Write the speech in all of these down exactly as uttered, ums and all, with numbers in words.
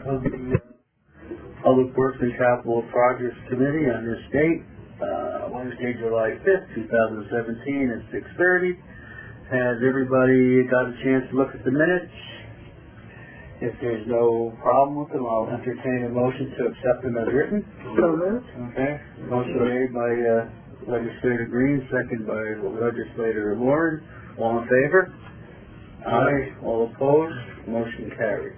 of the Public Works and Capital Projects Committee on this date, uh, Wednesday, July fifth, two thousand seventeen at six thirty. Has everybody got a chance to look at the minutes? If there's no problem with them, I'll entertain a motion to accept them as written. So moved. Okay. Motion made by uh, Legislator Green, second by Legislator Warren. All in favor? Aye. All opposed? Motion carried.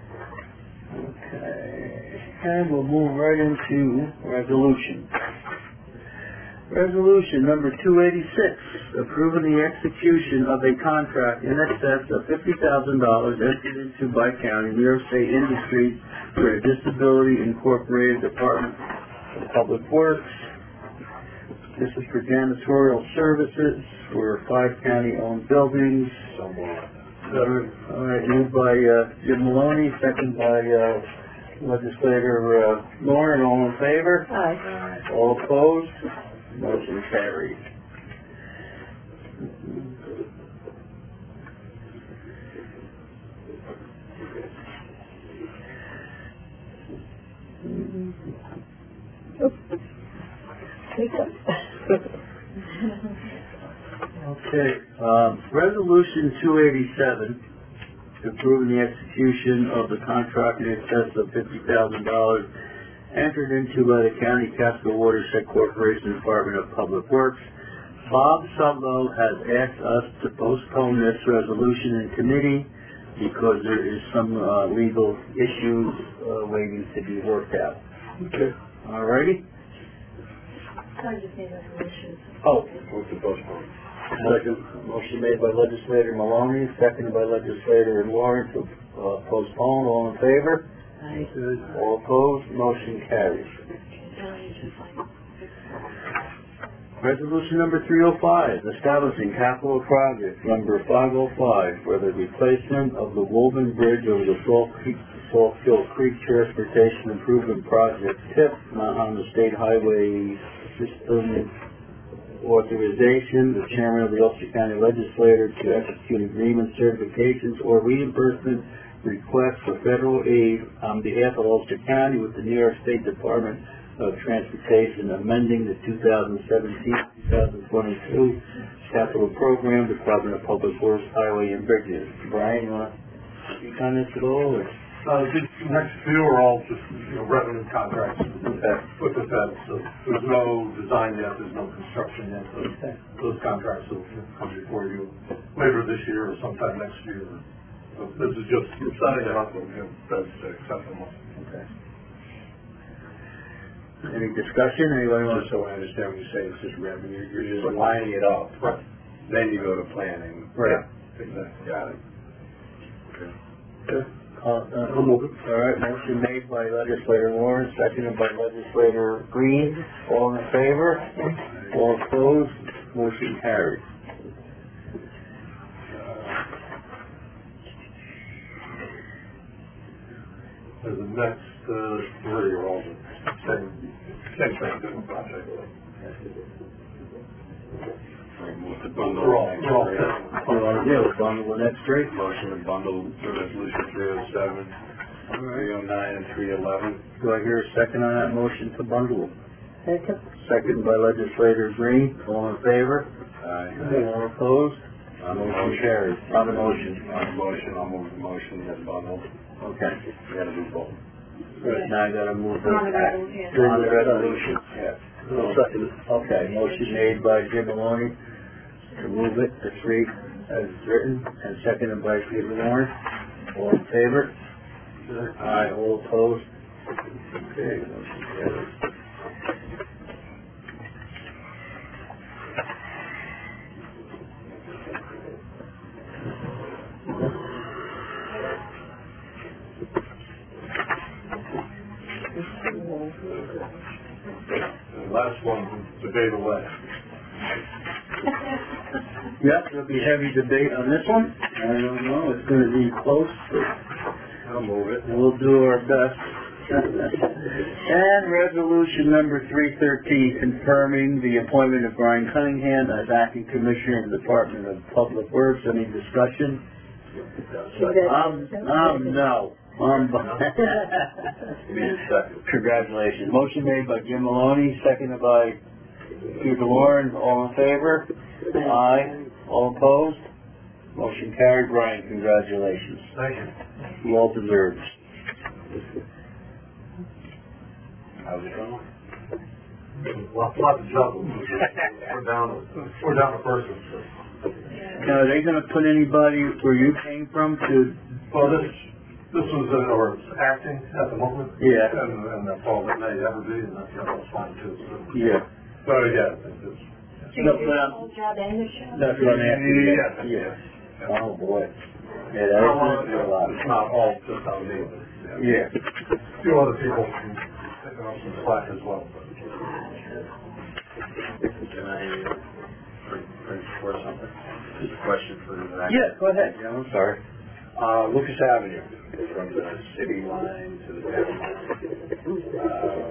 Okay. And we'll move right into resolution. Resolution number two eighty-six, approving the execution of a contract in excess of fifty thousand dollars entered into by county, New York State Industries for a Disability Incorporated Department of Public Works. This is for janitorial services for five county-owned buildings. All right, moved by uh, Jim Maloney, second by uh, Legislator uh, Lauren. All in favor? Aye. All opposed? Motion carried. Okay, um, Resolution two eighty-seven, approving the execution of the contract in excess of fifty thousand dollars entered into by the County Casco Watershed Corporation Department of Public Works. Bob Sudlow has asked us to postpone this resolution in committee because there is some uh, legal issues uh, waiting to be worked out. Okay. All righty? I just need resolution. Oh. Move to postpone. Second. Motion made by Legislator Maloney, seconded by Legislator Warren to uh, postpone. All in favor? Aye. All opposed? Motion carries. Resolution number three oh five, establishing capital project number five oh five for the replacement of the Woburn Bridge over the Salt Creek, Saltkill Creek Transportation Improvement Project, T I P, on the State Highway System authorization. The chairman of the Ulster County Legislature to execute agreement certifications or reimbursement request for federal aid on behalf of Ulster County with the New York State Department of Transportation, amending the two thousand seventeen to two thousand twenty-two capital program, Department of Public Works, Highway and Bridges. Brian, you want to speak on this at all? Or? Uh, the next few are all just, you know, revenue contracts Okay. with the Fed, so there's no design yet, there's no construction yet, so Okay. those contracts will come before you later this year or sometime next year. So this is just setting it up and, you know, Fed's acceptable. Okay. Any discussion? Anybody want Just so I understand when you say it's just revenue, you're just lining it up. Right. Then you go to planning. Right. Exactly. Got it. Okay. Okay. Uh, uh, I'll move it. All right, motion made by Legislator Warren, seconded by Legislator Green. All in favor? All opposed? Motion carried. So the next uh, three are all the same, same thing, different project. Move to bundle. We're all, next we're all three. What do you want to do? Bundle the next three? Motion to bundle the resolution three oh seven, All right. three oh nine, and three eleven. Do I hear a second on that motion to bundle? Second. Second by Legislator Green. All in favor? Aye. All opposed? On the Motion motion. carried. On the motion. On the motion, I'll move the motion as bundled. Okay. You gotta do both. Right, now I gotta move the... On the resolution. On the resolution. Yeah. Second. Okay, motion made by Jim Maloney to move it to three as written, and seconded by Stephen Warren. All in favor? Aye. All opposed? Okay, motion carries. The last one, debate away. Yep, there'll be heavy debate on this one. I don't know, it's gonna be close, but I'll move it. we'll do our best. And resolution number three thirteen, confirming the appointment of Brian Cunningham as acting commissioner of the Department of Public Works. Any discussion? Um, um, no. Um, second. congratulations. Motion made by Jim Maloney, seconded by Peter Warren. All in favor? Aye. All opposed? Motion carried. Brian, congratulations. Thank you. Well deserved. How's it going? Lots, lots of trouble. We're down, we're down a person. Now, are they gonna put anybody where you came from to? Well, this, this was, uh, or it's acting at the moment. Yeah. And, and that's all that may ever be, and that's, that's fine too. So, Yeah. so yeah, it's, it's, So No, you but did I'm- the whole job and the show? That's what I'm asking. Yeah. Yeah. Oh, boy. Yeah, that Well, is a lot. it's not all just on me. but, Yeah. A few other people can pick up some slack as well. But. Can I, uh, bring, bring forth something? Just a question for the next. Yeah, go ahead. Yeah, I'm sorry. Uh, Lucas Avenue, from the city line to the town line. Uh,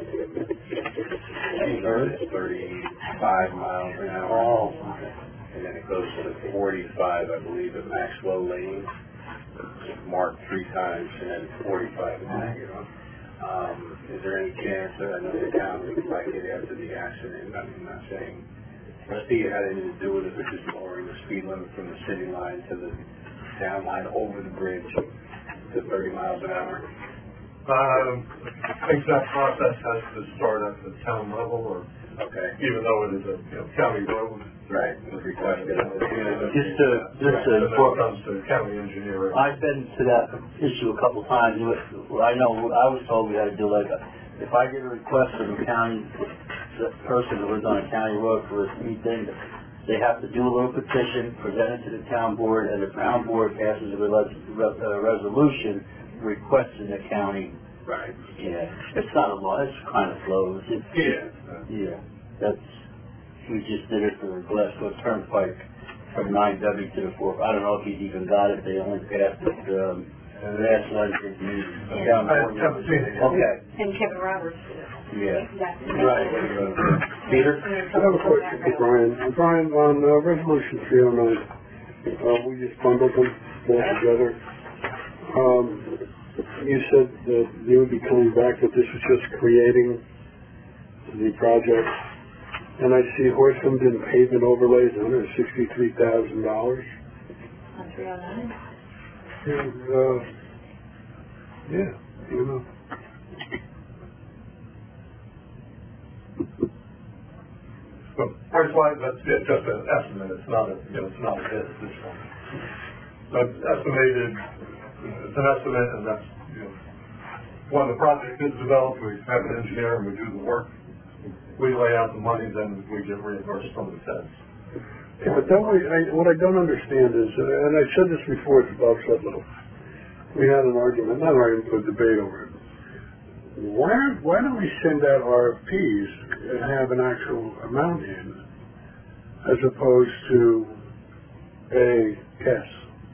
it's thirty-five miles an hour. Oh. And then it goes to forty-five, I believe, at Maxwell Lane. Marked three times, and then forty-five is negative. Um, is there any chance that I know the town would like it after the accident? I'm not saying, I see it had anything to do with it, but just lowering the speed limit from the city line to the town line over the bridge to thirty miles an hour. Um, I think that process has to start at the town level, or Okay. even though it is a you know, county road. Right. It was requested. Just to, just to, And then it comes to county engineering. I've been to that issue a couple times. Well, I know, I was told we had to do like, a- if I get a request from a county, the person who lives on a county road for a speed thing, they have to do a little petition, present it to the town board, and the town board passes a res- re- uh, resolution requesting the county. Right. Yeah, it's not a law, it's kind of flows. It's, Yeah. yeah, that's, we just did it for the Glasgow Turnpike from nine W to the four. I don't know if he's even got it, they only passed it, um, last legislative meeting. Down I haven't seen it yet. Okay, And Kevin Roberts. yeah. That- Right. Peter? I have a question for Brian. Brian, on uh, resolution three oh nine, uh, we just bundled them all together. Um, you said that you would be coming back, that this was just creating the project. And I see Horsham and pavement overlays, one hundred sixty-three thousand dollars. On three oh nine? And, uh, yeah, you know. But price wise, that's yeah, just an estimate. It's not a, you know, it's not a bid at this point. But estimated, it's an estimate, and that's, you know, when the project is developed, we have an engineer and we do the work. We lay out the money, then we get reimbursed from the feds. Yeah, but that way, I, what I don't understand is, uh, and I said this before to Bob Sudlow, we had an argument, not an argument, but a debate over it. Why, why don't we send out R F Ps and have an actual amount in, as opposed to a guess?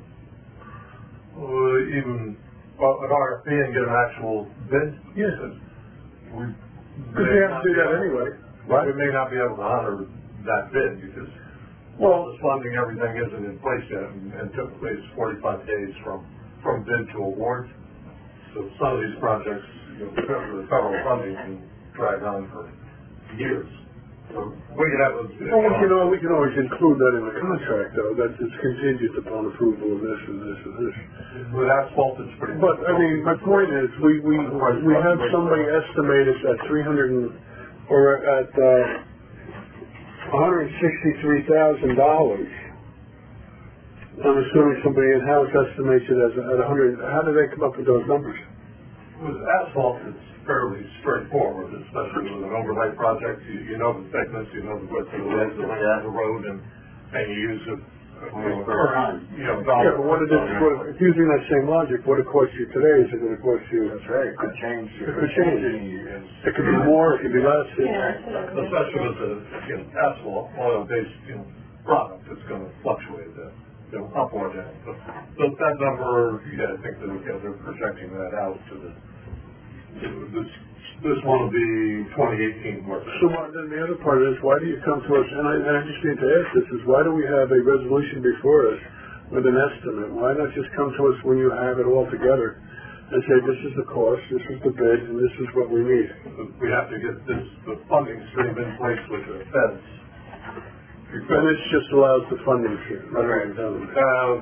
Or even, well, an R F P and get an actual bid? Yes. We Because we have to do that anyway. Right. We may not be able to honor that bid because all this funding, everything isn't in place yet, and, and typically it's forty-five days from, from bid to award. So some of these projects, you know, because of the federal funding, can drag on for years. So we can have a... Well, we can, al- we can always include that in the contract, though, that it's contingent upon approval of this and this and this. With asphalt, it's pretty... But, I mean, my point is, we, we, we have somebody estimate it at three hundred and, or at, uh, one hundred sixty-three thousand dollars. I'm assuming somebody in-house estimates it as, at a hundred, how do they come up with those numbers? With asphalt, it's fairly straightforward, especially with an overlay project. You, you know the thickness, you know the width of the road, the length of the road, and, and you use a, you know, a current, you know, dollar. Yeah, but what it is, what, if using that same logic, what it costs you today is it going to cost you? That's right. It could change. It could change. It could be more, it could be less. Yeah. Especially with the, you know, asphalt, oil-based, you know, product, it's gonna fluctuate, uh, you know, up or down. But, but that number, you gotta think that, you know, they're projecting that out to the, to this, this one will be twenty eighteen work. So uh, then the other part is, why do you come to us, and I, and I just need to ask this, is why do we have a resolution before us with an estimate? Why not just come to us when you have it all together and say, this is the cost, this is the bid, and this is what we need. We have to get this, the funding stream in place with the feds. And this just allows the funding stream. Right. Um,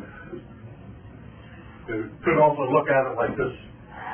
you could also look at it like this.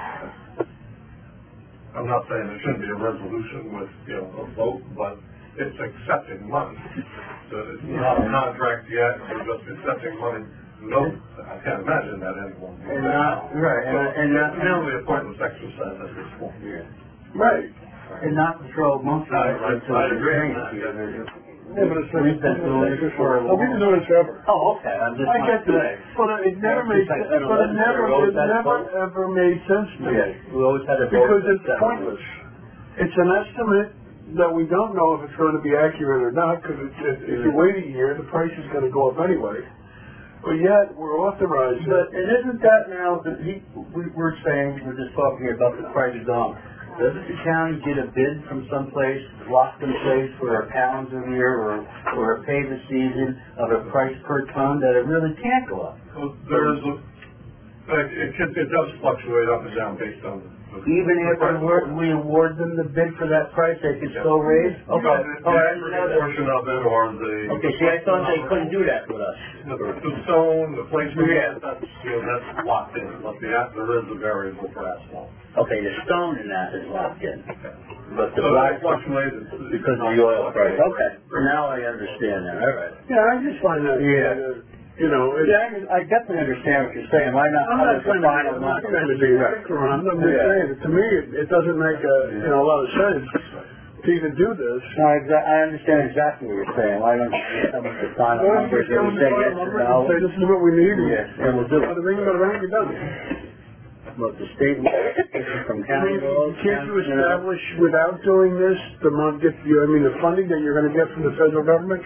I'm not saying there shouldn't be a resolution with, you know, a vote, but it's accepting money. So it's not a contract yet, we're just accepting money. No, I can't imagine that anyone would. And not, right, and, and not, It's merely a pointless exercise at this point. Right. and not control monthly. I- I- I agree with that, yeah. Yeah, but it's like, We've been doing this for a oh, we've been doing this forever. Oh, okay, I'm just I not get that, today. but it never Yeah, made, just like sense- an but it never, eleven, it that's never vote. ever made sense to me. Yeah, we always had a vote. Because it's that settlement. pointless. It's an estimate that we don't know if it's going to be accurate or not, because if you wait a year, the price is going to go up anyway. But yet, we're authorized. But and isn't that now, that he, we, we're saying, we're just talking about the price of gone. Doesn't the county get a bid from someplace, locked in place for a calendar year or, or a paving season of a price per ton that it really can't go up? So there's a, it, can, it does fluctuate up and down based on the. Even if we award, we award them the bid for that price, they could still raise? Okay. Okay. The aggregate portion of it or the. Okay, see, I thought they couldn't do that with us. The, the stone, the placement, yeah, that's, you know, that's locked in, but the, there is a variable for asphalt. Okay, the stone in that is locked in. But the So black, that fluctuates. because of the oil price. Okay, now I understand that, all right. Yeah, I just find that, Yeah. uh, you know, it's, Yeah, I, I definitely understand what you're saying. Why not? I'm not have the trying to, final I'm not number? trying to be radical, I'm just Yeah. saying, to me, it, it doesn't make a, you know, a lot of sense to even do this. No, I, exa- I understand exactly what you're saying. Why don't you just come with the final Why don't you numbers just and go we with say the yes final or numbers and no? say, this is what we need, and Yeah, and we'll do bada it. bing, bada bang, you're done. But the state law from I county mean, laws. can't you county, know, establish without doing this, the month, get, you, I mean, the funding that you're gonna get from the federal government?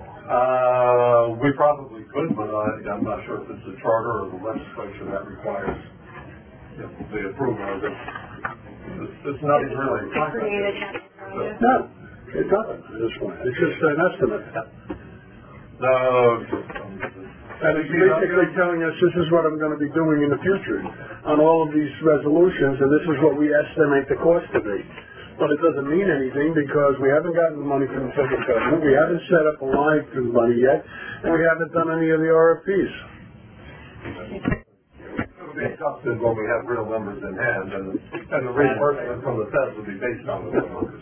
Uh, we probably could, but I, I'm not sure if it's the charter or the legislation that requires, you know, the approval of it. It's, it's not really a contract. Created capital project. No, it doesn't at this point. It's just an estimate. No. And it's basically telling us this is what I'm gonna be doing in the future on all of these resolutions, and this is what we estimate the cost to be. But it doesn't mean anything because we haven't gotten the money from the federal government, we haven't set up a line for the money yet, and we haven't done any of the R F Ps. It'll be adjusted when we have real numbers in hand, and, and the reimbursement from the feds will be based on the real numbers.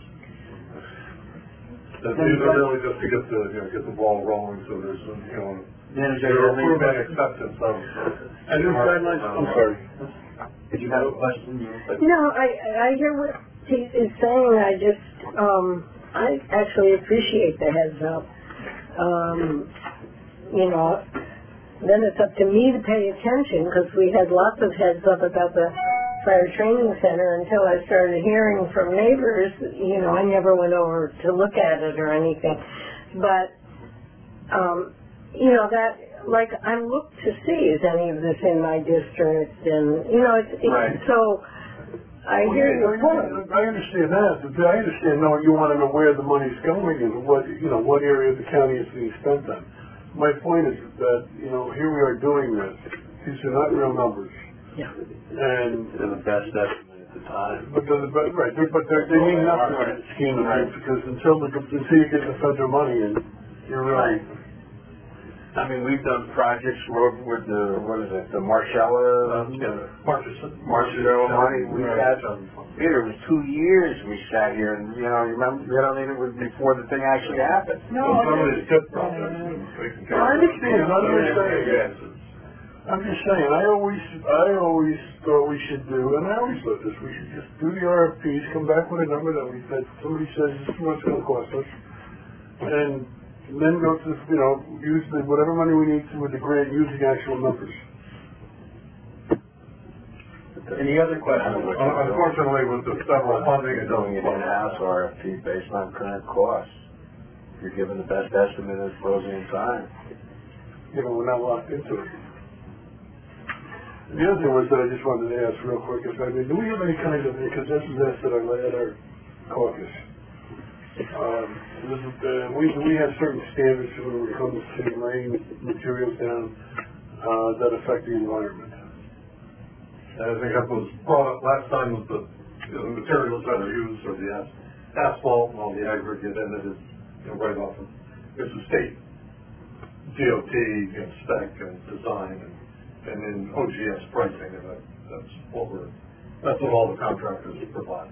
These are really just to get the, you know, get the ball rolling, so there's, you know, Manager, you're you have any approving questions? acceptance of. And these guidelines, I'm sorry. Did you have a question? No, I, I hear what he is saying. I just, um, I actually appreciate the heads up. Um, you know, then it's up to me to pay attention because we had lots of heads up about the fire training center until I started hearing from neighbors. You know, I never went over to look at it or anything. But, um, you know, that, like, I look to see is any of this in my district, and, you know, it's, it's Right. so, I hear your point. I understand that, but I understand, no, you want to know where the money's going and what, you know, what area of the county is being spent on. My point is that, you know, here we are doing this. These are not real numbers. Yeah. And, And the best estimate at the time. but, the, but, right, they, but they're- they mean nothing in the scheme of things, because until the, until you get the federal money in, you're really, I mean, we've done projects with, with the, what is it, the Marcella, Marcus. Marcella money. We had, Peter, it was two years we sat here and, you know, you remember, you know, it was before the thing actually happened. No, some of these tip projects. I understand, I'm just saying. I'm just saying, I always, I always thought we should do, and I always thought this, we should just do the R F Ps, come back with a number that we, that somebody says this is what it's gonna cost us, and then go to, you know, use the, whatever money we need to with the grant, use the actual numbers. Any other questions? Unfortunately, with the federal funding, it Doing doesn't. it in-house R F P based on current costs. You're given the best estimate at closing time. You know, we're not locked into it. The other thing was that I just wanted to ask real quick is, I mean, do we have any kind of, because this is asked at our, at our caucus. Um, this is, uh, we, we have certain standards when it comes to laying materials down, uh, that affect the environment. And I think that was brought up last time with the, you know, the materials that are used, or the as- asphalt and all the aggregate in it is, you know, right off of, it's a state D O T, you know, spec and design and, and then O G S pricing, and that, that's what we're, that's what all the contractors provide.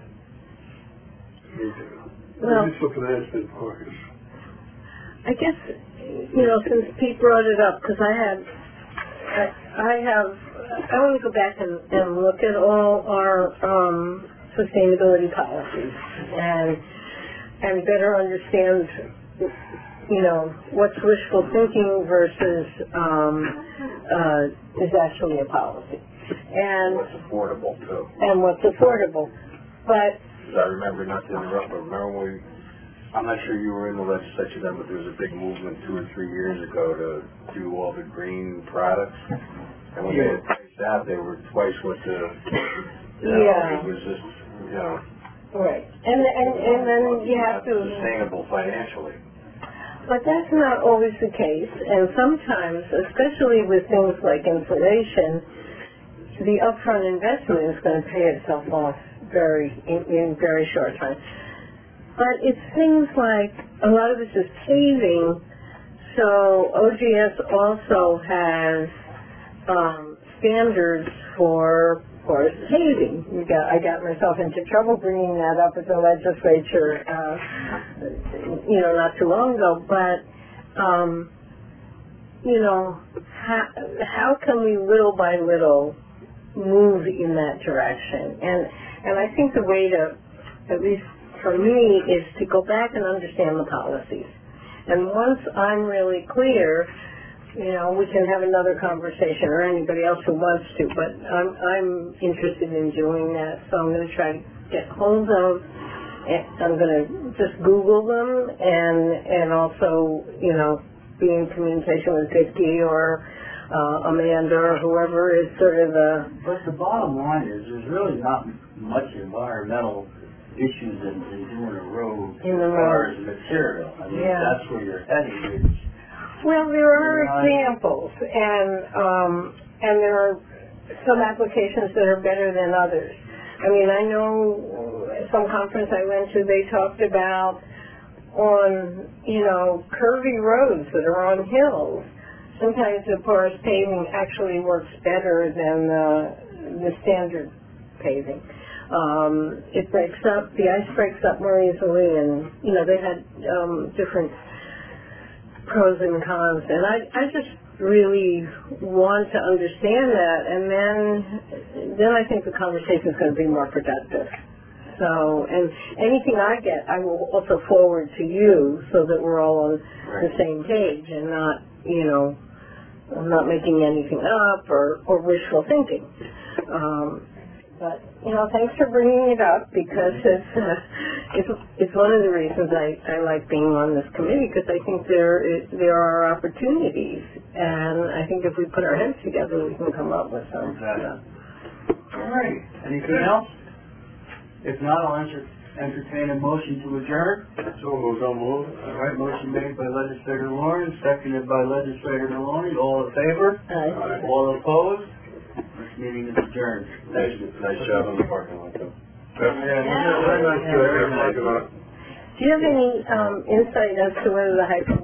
Well, Just looking at it, Marcus. I guess, you know, since Pete brought it up, because I had, I, I have, I want to go back and, and look at all our um, sustainability policies and and better understand, you know, what's wishful thinking versus um, uh, is actually a policy, and What's affordable too. and what's affordable. But I remember, not to interrupt, but remember when we, I'm not sure you were in the legislature then, but there was a big movement two or three years ago to do all the green products. And when they were priced out, they were twice what the, you know, Yeah. it was just, you know. right, and and and then you have not to. sustainable financially. But that's not always the case, and sometimes, especially with things like insulation, the upfront investment is going to pay itself off very in, in very short time. But it's things like a lot of this is paving, so O G S also has um, standards for for paving. You got I got myself into trouble bringing that up at the legislature, uh, you know, not too long ago. But um, you know, how how can we little by little move in that direction? And and I think the way to, at least for me, is to go back and understand the policies. And once I'm really clear, you know, we can have another conversation, or anybody else who wants to, but I'm, I'm interested in doing that, so I'm going to try to get hold of, and I'm going to just Google them, and and also, you know, be in communication with Vicky or uh, Amanda or whoever is sort of the... But the bottom line is, there's really not much environmental issues in, in doing a road In the as far road. as material. I mean, Yeah. that's where you're heading. It's, Well, there are Yeah. examples, and um, and there are some applications that are better than others. I mean, I know at some conference I went to, they talked about on, you know, curvy roads that are on hills. Sometimes the porous paving actually works better than the, the standard paving. Um, it breaks up, the ice breaks up more easily, and, you know, they had um, different pros and cons, and I, I just really want to understand that, and then then I think the conversation is going to be more productive. So, and anything I get, I will also forward to you, so that we're all on the same page, and not, you know, I'm not making anything up or, or wishful thinking. Um, But, you know, thanks for bringing it up, because it's uh, it's, it's one of the reasons I, I like being on this committee, because I think there is, there are opportunities, and I think if we put our heads together, we can come up with some. Exactly. All right. Anything else? If not, I'll enter, entertain a motion to adjourn. So moved, so moved. All right, motion made by Legislator Lawrence, seconded by Legislator Maloney. All in favor? Aye. All opposed? This meeting is adjourned. Nice, nice job on the parking lot though. Yeah, very nice, uh, Do you have any um, insight as to whether the high